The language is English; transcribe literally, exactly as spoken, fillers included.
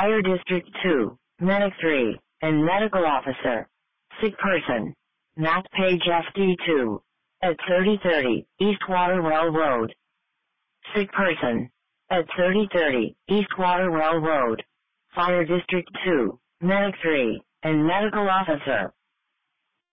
Fire District two, Medic three, and Medical Officer. Sick person. Matt Page F D two. At thirty thirty, East Waterwell Road. Sick person. At thirty thirty, East Waterwell Road. Fire District two, Medic three, and Medical Officer.